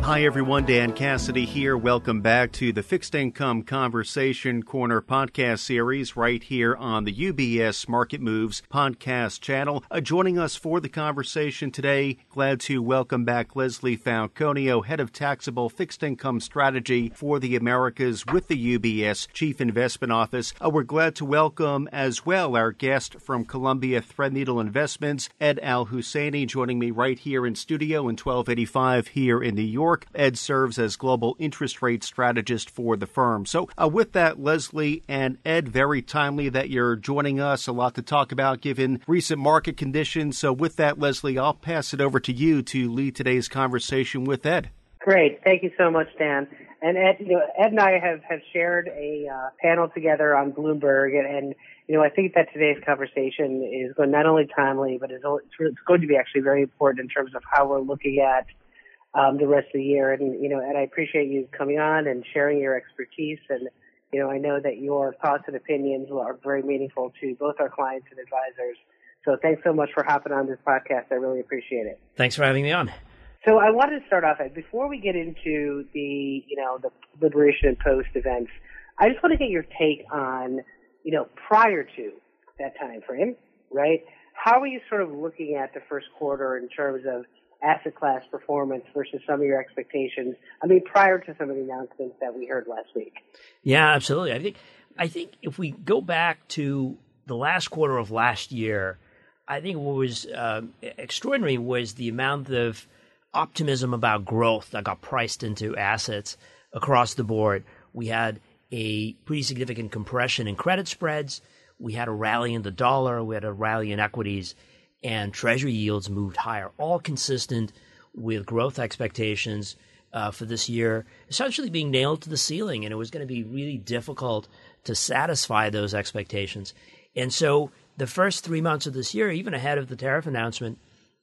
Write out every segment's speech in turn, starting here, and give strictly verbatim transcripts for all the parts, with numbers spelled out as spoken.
Hi, everyone. Dan Cassidy here. Welcome back to the Fixed Income Conversation Corner podcast series right here on the U B S Market Moves podcast channel. Uh, joining us for the conversation today, glad to welcome back Leslie Falconio, Head of Taxable Fixed Income Strategy for the Americas with the U B S Chief Investment Office. Uh, we're glad to welcome as well our guest from Columbia Threadneedle Investments, Ed Al-Husseini, joining me right here in studio in twelve eighty-five here in New York. Ed serves as global interest rate strategist for the firm. So uh, with that, Leslie and Ed, very timely that you're joining us. A lot to talk about given recent market conditions. So with that, Leslie, I'll pass it over to you to lead today's conversation with Ed. Great. Thank you so much, Dan. And Ed, you know, Ed and I have, have shared a uh, panel together on Bloomberg, and, and you know, I think that today's conversation is going not only timely, but it's, it's going to be actually very important in terms of how we're looking at Um, the rest of the year. And, you know, and I appreciate you coming on and sharing your expertise. And, you know, I know that your thoughts and opinions are very meaningful to both our clients and advisors. So thanks so much for hopping on this podcast. I really appreciate it. Thanks for having me on. So I wanted to start off, before we get into the, you know, the Liberation and Post events, I just want to get your take on, you know, prior to that time frame, right? How are you sort of looking at the first quarter in terms of asset class performance versus some of your expectations? I mean, prior to some of the announcements that we heard last week. Yeah, absolutely. I think I think if we go back to the last quarter of last year, I think what was uh, extraordinary was the amount of optimism about growth that got priced into assets across the board. We had a pretty significant compression in credit spreads. We had a rally in the dollar. We had a rally in equities. And Treasury yields moved higher, all consistent with growth expectations uh, for this year, essentially being nailed to the ceiling. And it was going to be really difficult to satisfy those expectations. And so the first three months of this year, even ahead of the tariff announcement,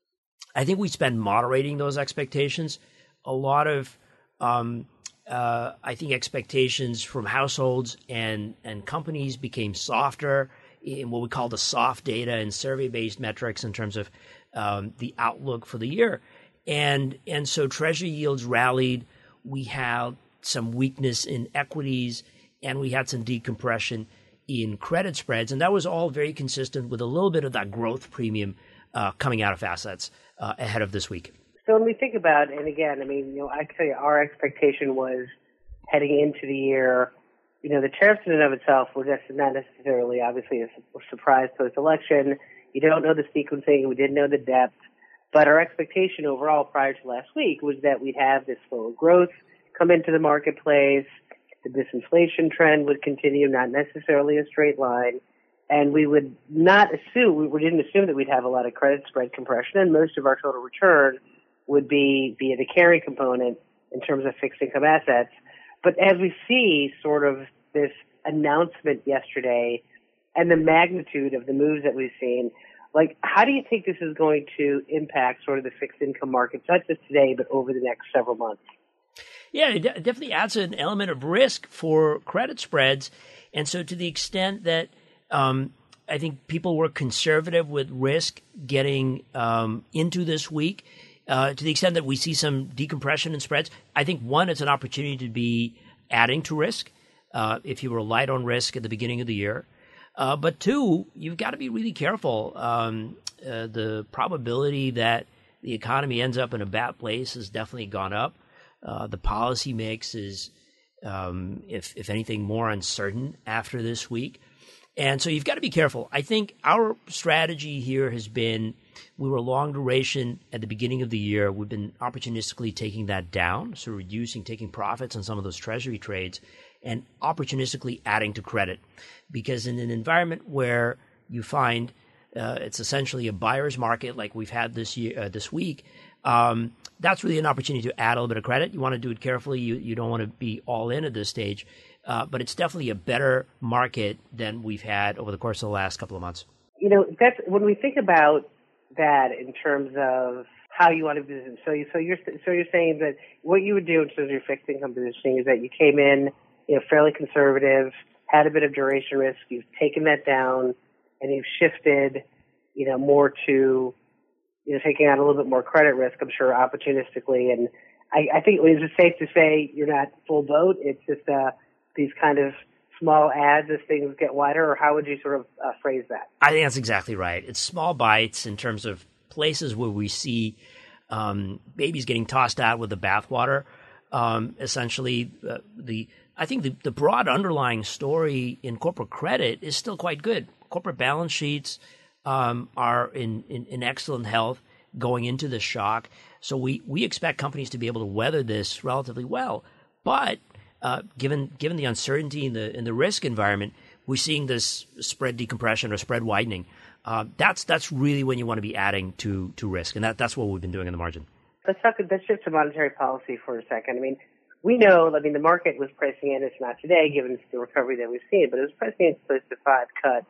I think we spent moderating those expectations. A lot of, um, uh, I think, expectations from households and, and companies became softer in what we call the soft data and survey-based metrics in terms of um, the outlook for the year. And and so Treasury yields rallied. We had some weakness in equities, and we had some decompression in credit spreads. And that was all very consistent with a little bit of that growth premium uh, coming out of assets uh, ahead of this week. So when we think about, and again, I mean, you know, I can tell you our expectation was heading into the year, you know, the tariffs in and of itself were just not necessarily, obviously, a surprise post-election. You don't know the sequencing. We didn't know the depth. But our expectation overall prior to last week was that we'd have this slow growth come into the marketplace. The disinflation trend would continue, not necessarily a straight line. And we would not assume, we didn't assume that we'd have a lot of credit spread compression, and most of our total return would be via the carry component in terms of fixed income assets. But as we see sort of this announcement yesterday and the magnitude of the moves that we've seen, like, how do you think this is going to impact sort of the fixed income markets, not just today, but over the next several months? Yeah, it definitely adds an element of risk for credit spreads. And so to the extent that um, I think people were conservative with risk getting um, into this week, Uh, to the extent that we see some decompression in spreads, I think, one, it's an opportunity to be adding to risk uh, if you were light on risk at the beginning of the year. Uh, but two, you've got to be really careful. Um, uh, the probability that the economy ends up in a bad place has definitely gone up. Uh, the policy mix is, um, if, if anything, more uncertain after this week. And so you've got to be careful. I think our strategy here has been, we were long duration at the beginning of the year. We've been opportunistically taking that down, so reducing, taking profits on some of those treasury trades, and opportunistically adding to credit. Because in an environment where you find uh, it's essentially a buyer's market like we've had this year, uh, this week, um, that's really an opportunity to add a little bit of credit. You want to do it carefully. You, you don't want to be all in at this stage. Uh, but it's definitely a better market than we've had over the course of the last couple of months. You know, that's when we think about that in terms of how you want to position. So, you, so you're so you're saying that what you would do in terms of your fixed income positioning is that you came in, you know, fairly conservative, had a bit of duration risk. You've taken that down, and you've shifted, you know, more to, you know, taking on a little bit more credit risk. I'm sure opportunistically, and I, I think it is safe to say you're not full boat. It's just uh, these kind of small adds as things get wider, or how would you sort of uh, phrase that? I think that's exactly right. It's small bites in terms of places where we see um, babies getting tossed out with the bathwater. Um, essentially, uh, the I think the, the broad underlying story in corporate credit is still quite good. Corporate balance sheets um, are in, in, in excellent health going into this shock. So we, we expect companies to be able to weather this relatively well. But uh, given given the uncertainty in the in the risk environment, we're seeing this spread decompression or spread widening. Uh, that's that's really when you want to be adding to to risk, and that, that's what we've been doing in the margin. Let's talk. Let's shift to monetary policy for a second. I mean, we know. I mean, the market was pricing in. It's not today, given the recovery that we've seen, but it was pricing in close to five cuts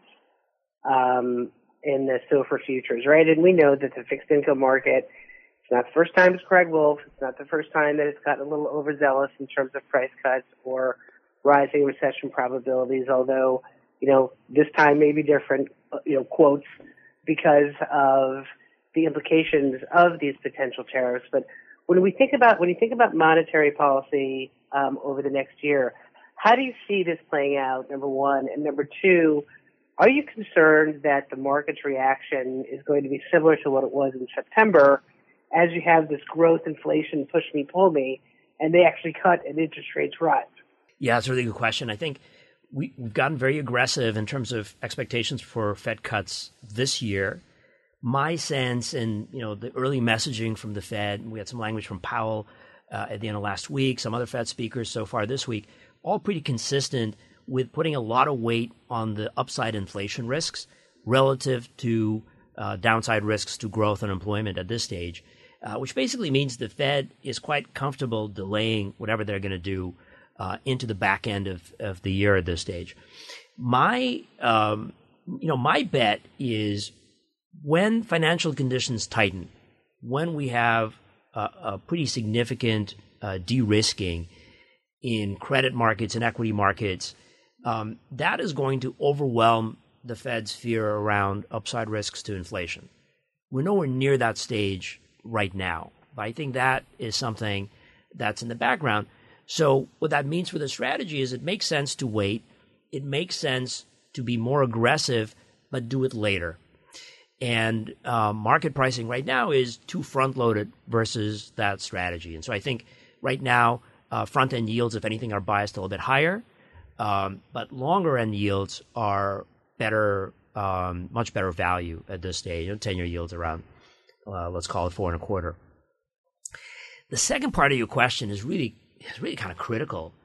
um, in the SOFR futures, right? And we know that the fixed income market. It's not the first time it's Craig Wolf. It's not the first time that it's gotten a little overzealous in terms of price cuts or rising recession probabilities. Although, you know, this time may be different. You know, quotes because of the implications of these potential tariffs. But when we think about when you think about monetary policy um, over the next year, how do you see this playing out? Number one, and number two, are you concerned that the market's reaction is going to be similar to what it was in September, as you have this growth, inflation, push me, pull me, and they actually cut and interest rates rise? Yeah, that's a really good question. I think we, we've gotten very aggressive in terms of expectations for Fed cuts this year. My sense, and you know, the early messaging from the Fed, we had some language from Powell uh, at the end of last week, some other Fed speakers so far this week, all pretty consistent with putting a lot of weight on the upside inflation risks relative to uh, downside risks to growth and employment at this stage, uh, which basically means the Fed is quite comfortable delaying whatever they're going to do uh, into the back end of, of the year at this stage. My, um, you know, my bet is when financial conditions tighten, when we have a, a pretty significant uh, de-risking in credit markets and equity markets, um, that is going to overwhelm the Fed's fear around upside risks to inflation. We're nowhere near that stage right now, but I think that is something that's in the background. So what that means for the strategy is it makes sense to wait. It makes sense to be more aggressive, but do it later. And uh, market pricing right now is too front-loaded versus that strategy. And so I think right now, uh, front-end yields, if anything, are biased a little bit higher, um, but longer-end yields are better, um, much better value at this stage. You know, ten-year yields around, uh, let's call it four and a quarter. The second part of your question is really, is really kind of critical.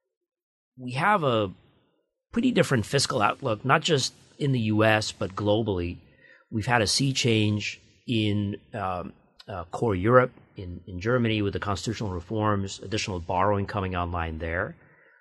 We have a pretty different fiscal outlook, not just in the U S, but globally. We've had a sea change in um, uh, core Europe, in, in Germany with the constitutional reforms, additional borrowing coming online there.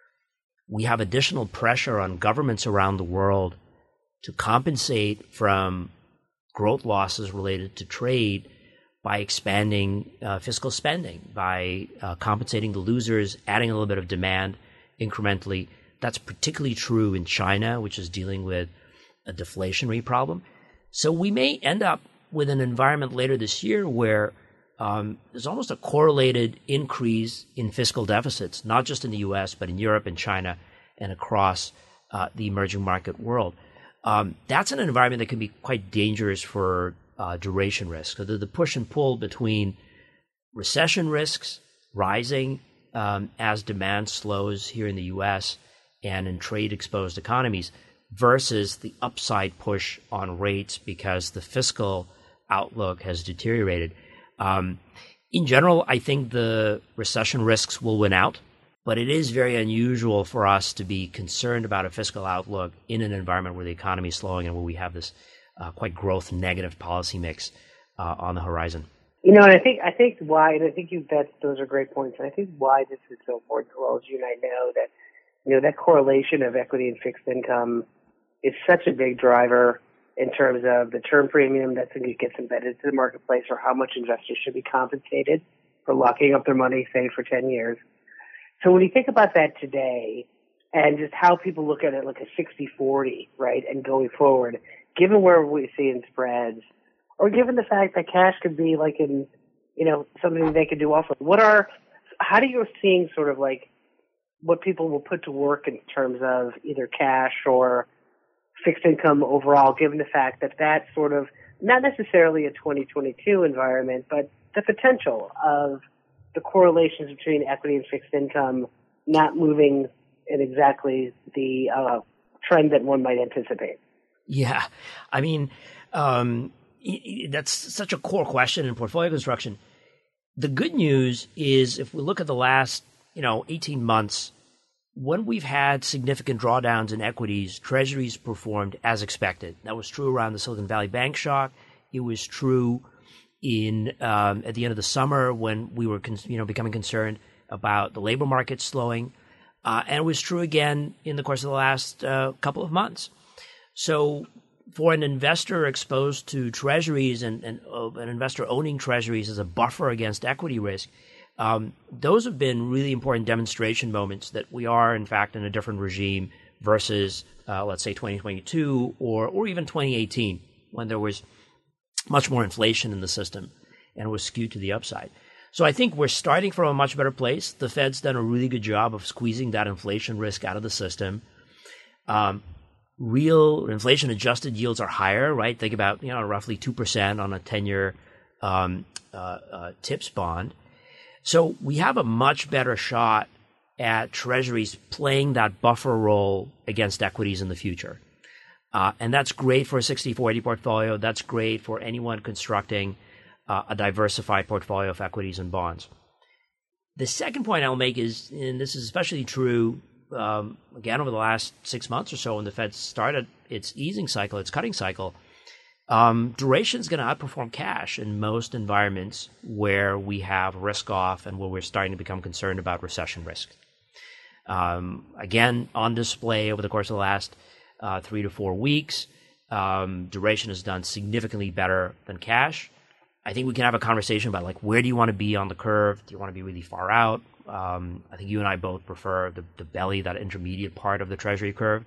We have additional pressure on governments around the world to compensate from growth losses related to trade by expanding uh, fiscal spending, by uh, compensating the losers, adding a little bit of demand incrementally. That's particularly true in China, which is dealing with a deflationary problem. So we may end up with an environment later this year where um, there's almost a correlated increase in fiscal deficits, not just in the U S, but in Europe and China and across uh, the emerging market world. Um, that's an environment that can be quite dangerous for uh, duration risk. So the, the push and pull between recession risks rising um, as demand slows here in the U S and in trade-exposed economies versus the upside push on rates because the fiscal outlook has deteriorated. Um, in general, I think the recession risks will win out, but it is very unusual for us to be concerned about a fiscal outlook in an environment where the economy is slowing and where we have this uh, quite growth negative policy mix uh, on the horizon. You know, and I think I think why, and I think you that those are great points, and I think why this is so important, as well as you and I know that, you know, that correlation of equity and fixed income is such a big driver in terms of the term premium that gets embedded into the marketplace, or how much investors should be compensated for locking up their money, say, for ten years. So when you think about that today and just how people look at it like a sixty forty, right, and going forward, given where we see in spreads, or given the fact that cash could be like in, you know, something they could do also, what are how do you seeing sort of like what people will put to work in terms of either cash or fixed income overall, given the fact that that's sort of not necessarily a twenty twenty-two environment, but the potential of the correlations between equity and fixed income not moving in exactly the uh, trend that one might anticipate? Yeah. I mean, um, that's such a core question in portfolio construction. The good news is if we look at the last, you know, eighteen months, when we've had significant drawdowns in equities, treasuries performed as expected. That was true around the Silicon Valley Bank shock. It was true in um, at the end of the summer when we were, con- you know, becoming concerned about the labor market slowing, uh, and it was true again in the course of the last uh, couple of months. So, for an investor exposed to treasuries and, and uh, an investor owning treasuries as a buffer against equity risk, um, those have been really important demonstration moments that we are, in fact, in a different regime versus, uh, let's say, twenty twenty-two or or even twenty eighteen, when there was much more inflation in the system and was skewed to the upside. So I think we're starting from a much better place. The Fed's done a really good job of squeezing that inflation risk out of the system. Um, real inflation-adjusted yields are higher, right? Think about, you know, roughly two percent on a ten-year um, uh, uh, TIPS bond. So we have a much better shot at treasuries playing that buffer role against equities in the future. Uh, and that's great for a sixty forty portfolio. That's great for anyone constructing uh, a diversified portfolio of equities and bonds. The second point I'll make is, and this is especially true, um, again, over the last six months or so when the Fed started its easing cycle, its cutting cycle, um, duration is going to outperform cash in most environments where we have risk off and where we're starting to become concerned about recession risk. Um, again, on display over the course of the last Uh, three to four weeks. Um, duration has done significantly better than cash. I think we can have a conversation about, like, where do you want to be on the curve? Do you want to be really far out? Um, I think you and I both prefer the, the belly, that intermediate part of the Treasury curve.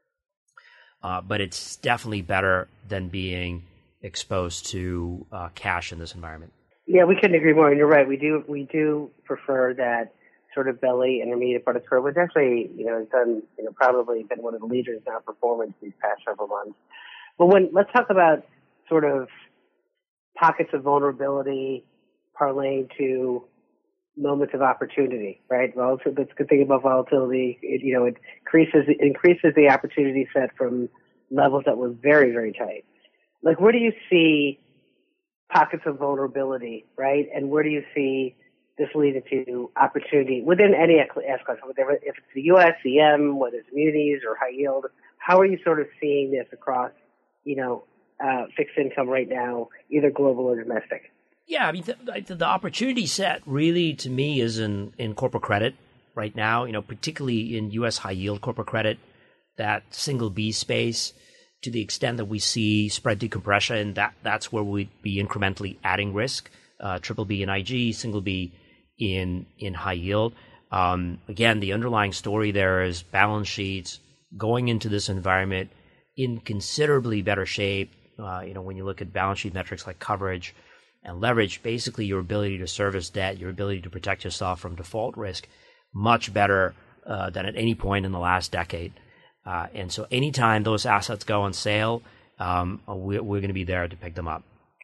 Uh, but it's definitely better than being exposed to uh, cash in this environment. Yeah, we couldn't agree more. And you're right. We do we do prefer that sort of belly intermediate part of the curve, which actually, you know, has done, you know, probably been one of the leaders in our performance these past several months. But when, let's talk about sort of pockets of vulnerability parlaying to moments of opportunity, right? Relative, that's the good thing about volatility. It, you know, it increases, it increases the opportunity set from levels that were very, very tight. Like, where do you see pockets of vulnerability, right? And where do you see this leading to opportunity within any asset class, whether if it's the U S, E M, whether it's munis or high yield? How are you sort of seeing this across, you know, uh, fixed income right now, either global or domestic? Yeah, I mean, the, the opportunity set really, to me, is in, in corporate credit right now, you know, particularly in U S high yield corporate credit, that single B space, to the extent that we see spread decompression, that, that's where we'd be incrementally adding risk, uh, triple B in I G, single B in in high yield. Um, again, the underlying story there is balance sheets going into this environment in considerably better shape. Uh, you know, when you look at balance sheet metrics like coverage and leverage, basically your ability to service debt, your ability to protect yourself from default risk, much better uh, than at any point in the last decade. Uh, and so anytime those assets go on sale, um, we're, we're going to be there to pick them up.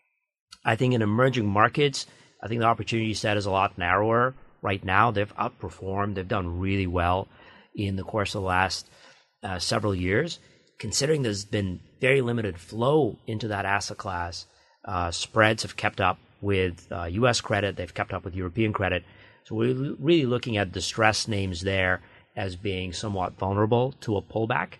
I think in emerging markets, I think the opportunity set is a lot narrower right now. They've outperformed. They've done really well in the course of the last uh, several years. Considering there's been very limited flow into that asset class, uh, spreads have kept up with uh, U S credit. They've kept up with European credit. So we're really looking at distressed names there as being somewhat vulnerable to a pullback.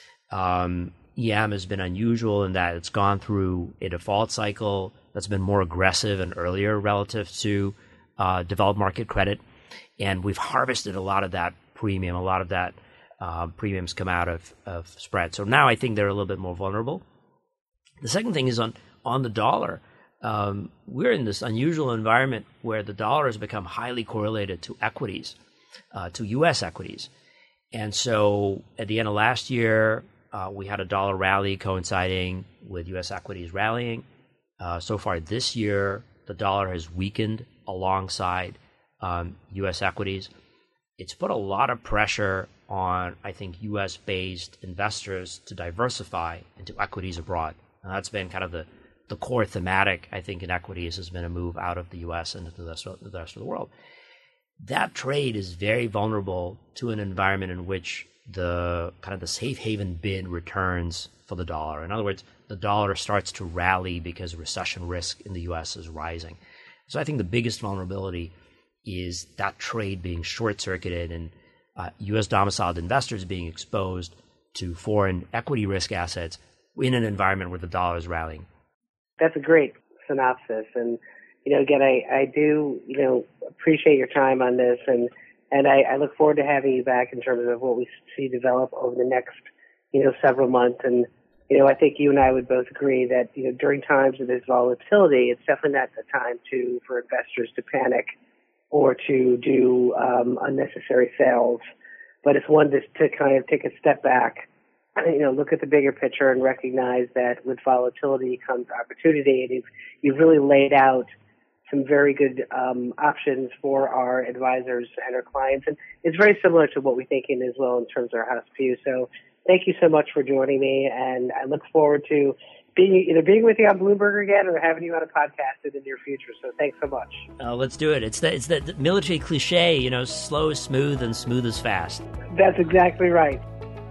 Um, E M has been unusual in that it's gone through a default cycle that's been more aggressive and earlier relative to uh, developed market credit. And we've harvested a lot of that premium, a lot of that uh, premiums come out of, of spread. So now I think they're a little bit more vulnerable. The second thing is on, on the dollar. Um, we're in this unusual environment where the dollar has become highly correlated to equities, uh, to U S equities. And so at the end of last year, uh, we had a dollar rally coinciding with U S equities rallying. Uh, so far this year, the dollar has weakened alongside um, U S equities. It's put a lot of pressure on, I think, U S-based investors to diversify into equities abroad. And that's been kind of the, the core thematic, I think, in equities has been a move out of the U S and into the rest of the, rest of the world. That trade is very vulnerable to an environment in which the kind of the safe haven bid returns for the dollar. In other words, the dollar starts to rally because recession risk in the U S is rising. So I think the biggest vulnerability is that trade being short-circuited and uh, U S domiciled investors being exposed to foreign equity risk assets in an environment where the dollar is rallying. That's a great synopsis. And, you know, again, I, I do, you know, appreciate your time on this. And, and I, I look forward to having you back in terms of what we see develop over the next, you know, several months. And, you know, I think you and I would both agree that, you know, during times of this volatility, it's definitely not the time to, for investors to panic or to do um, unnecessary sales. But it's one to, to kind of take a step back, you know, look at the bigger picture and recognize that with volatility comes opportunity. And you've, you've really laid out some very good um, options for our advisors and our clients. And it's very similar to what we're thinking as well in terms of our house view. So thank you so much for joining me. And I look forward to being either being with you on Bloomberg again or having you on a podcast in the near future. So thanks so much. Uh, let's do it. It's the, it's the military cliche, you know, slow is smooth and smooth is fast. That's exactly right.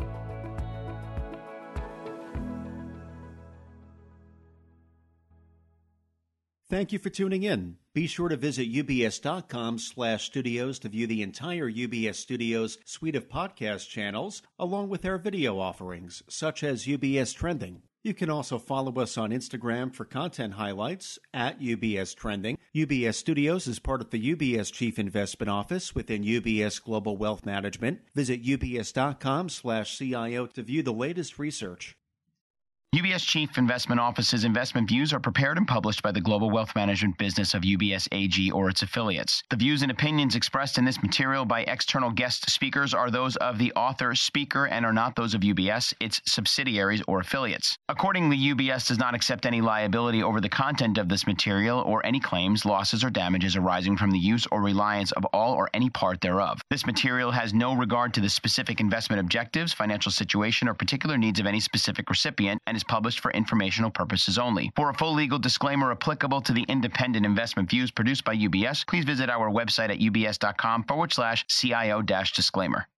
Thank you for tuning in. Be sure to visit ubs.com slash studios to view the entire U B S Studios suite of podcast channels, along with our video offerings, such as U B S Trending. You can also follow us on Instagram for content highlights at U B S Trending. U B S Studios is part of the U B S Chief Investment Office within U B S Global Wealth Management. Visit ubs.com slash CIO to view the latest research. U B S Chief Investment Office's investment views are prepared and published by the Global Wealth Management business of U B S A G or its affiliates. The views and opinions expressed in this material by external guest speakers are those of the author, speaker, and are not those of U B S, its subsidiaries, or affiliates. Accordingly, U B S does not accept any liability over the content of this material or any claims, losses, or damages arising from the use or reliance of all or any part thereof. This material has no regard to the specific investment objectives, financial situation, or particular needs of any specific recipient and is published for informational purposes only. For a full legal disclaimer applicable to the independent investment views produced by U B S, please visit our website at ubs.com forward slash CIO dash disclaimer.